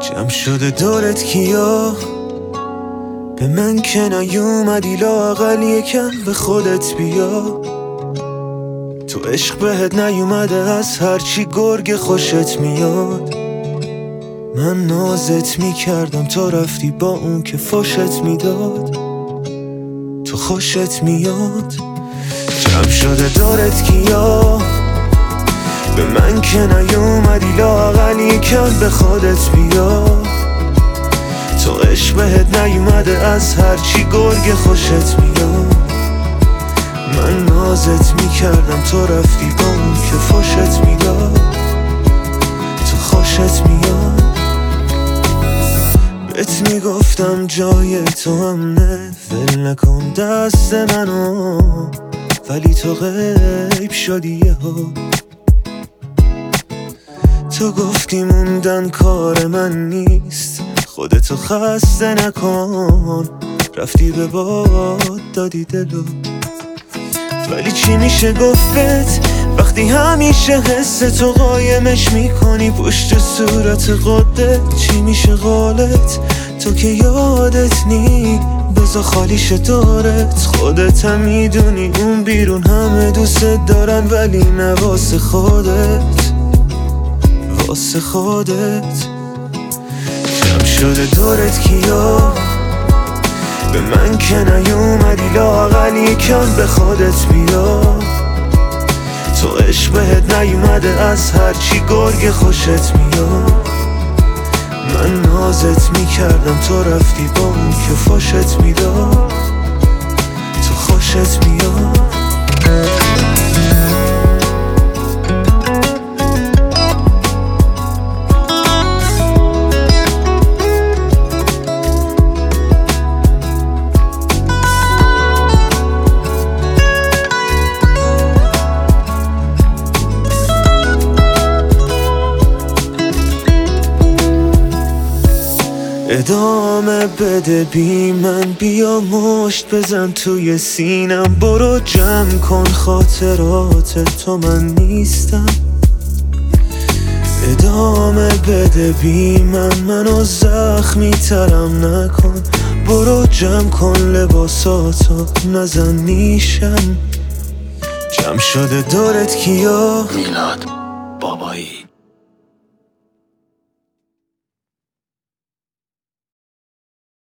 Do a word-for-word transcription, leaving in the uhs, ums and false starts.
جمع شده دورت کیا، به من که نیومدی لااقل یکم به خودت بیا. تو عشق بهت نیومده از هرچی گرگ خوشت میاد. من نازت میکردم تو رفتی با اون که فوشت میداد. تو خوشت میاد. جمع شده دورت کیا، به من که نیومدی لااقل یکم به خودت بیا. تو عشق بهت نیومده از هرچی گرگ خوشت میاد. من نازت میکردم تو رفتی با اون که فوشت میداد. تو خوشت میاد. بهت میگفتم جای تو امنه، ول نکن دست منو، ولی تو غیب شدی یهو. تو گفتی موندن کار من نیست، خودتو خسته نکن، رفتی به باد دادی دلو. ولی چی میشه گفت وقتی همیشه حس تو قایمش میکنی پشت صورت قدت؟ چی میشه قولت تو که یادت نی؟ بذار خالیش دارت، خودت هم میدونی اون بیرون همه دوست دارن ولی نه واسه خودت، واسه خودت. جمع شده دورت کیا، به من که نیومدی لااقل یکم به خودت بیا. تو عشق بهت نیومده از هرچی گرگ خوشت میاد. من نازت میکردم تو رفتی با اون که فوشت میداد. تو خوشت میاد. ادامه بده بی من، بیا مشت بزن توی سینم، برو جمع کن خاطرات تو من نیستم. ادامه بده بی من، منو زخمی ترم نکن، برو جمع کن لباساتو نزن نیشم. جمع شده دورت کیا، میلاد بابایی.